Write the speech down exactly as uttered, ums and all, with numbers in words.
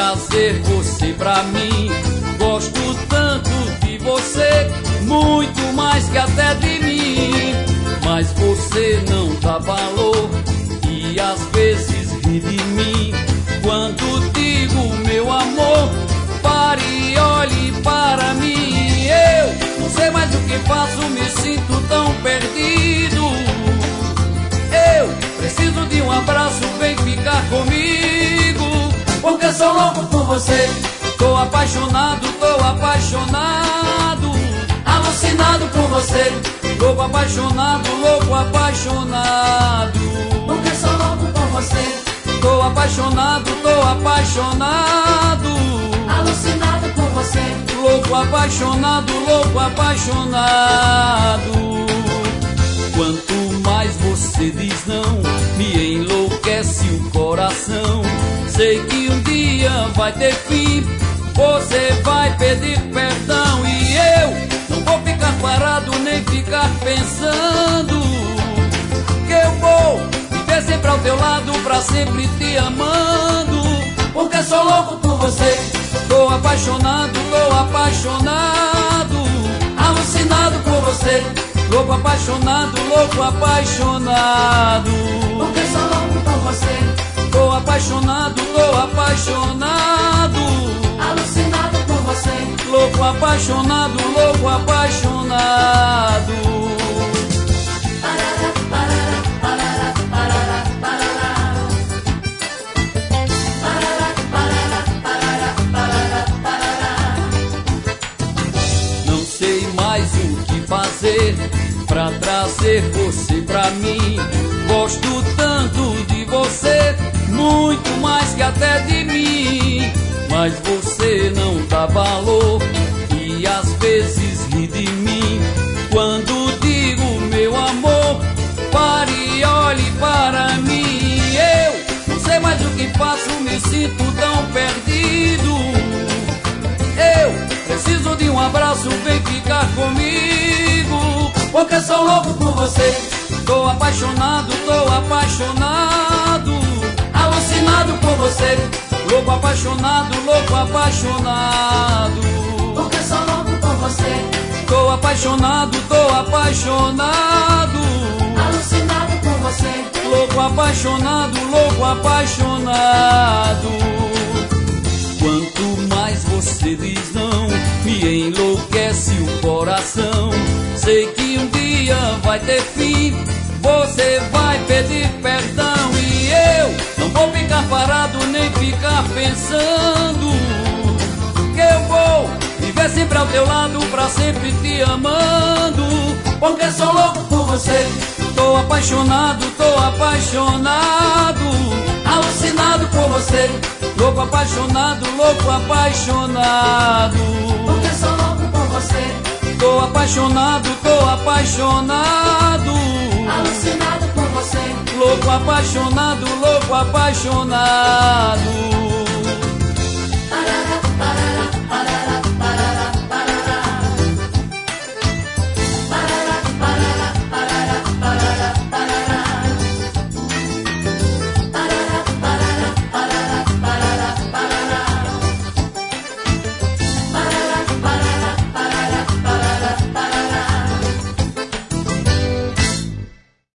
trazer você pra mim. Gosto tanto de você, muito mais que até de mim. Mas você não dá valor e às vezes ri de mim. Quando digo meu amor, pare e olhe para mim. Eu não sei mais o que faço, me sinto tão perdido. Eu preciso de um abraço, vem ficar comigo. Porque sou louco por você, tô apaixonado, tô apaixonado. Alucinado por você, louco apaixonado, louco apaixonado. Porque sou louco por você, tô apaixonado, tô apaixonado. alucinado por você, louco apaixonado, louco apaixonado. Quanto mais você diz não, me enlouquece o coração. Sei que um dia vai ter fim, você vai pedir perdão. E eu não vou ficar parado nem ficar pensando, que eu vou viver sempre ao teu lado, pra sempre te amando. Porque sou louco por você, tô apaixonado, tô apaixonado. Alucinado por você, louco apaixonado, louco apaixonado. porque sou louco por você, Tô apaixonado, tô apaixonado. alucinado por você, Louco apaixonado, louco apaixonado. parará, parará, parará, parará, parará. Parará, parará, parará, parará, parará. Não sei mais o que fazer pra trazer você pra mim. Gosto tanto de você, muito mais que até de mim. Mas você não dá valor e às vezes ri de mim. Quando digo meu amor, pare e olhe para mim. Eu não sei mais o que faço, me sinto tão perdido. Eu preciso de um abraço, vem ficar comigo. Porque sou louco por você, tô apaixonado, tô apaixonado. Alucinado por você, louco apaixonado, louco apaixonado. Porque sou louco por você, Tô apaixonado, tô apaixonado. alucinado por você, Louco apaixonado, louco apaixonado. Quanto mais você diz não, me enlouquece o coração. Sei que um dia vai ter fim, você vai pedir perdão. E eu não vou ficar parado nem ficar pensando, que eu vou viver sempre ao teu lado, pra sempre te amando. Porque sou louco por você, tô apaixonado, tô apaixonado. Alucinado por você, louco apaixonado, louco apaixonado. porque sou louco por você, Tô apaixonado, tô apaixonado. alucinado por você, Louco apaixonado, louco apaixonado.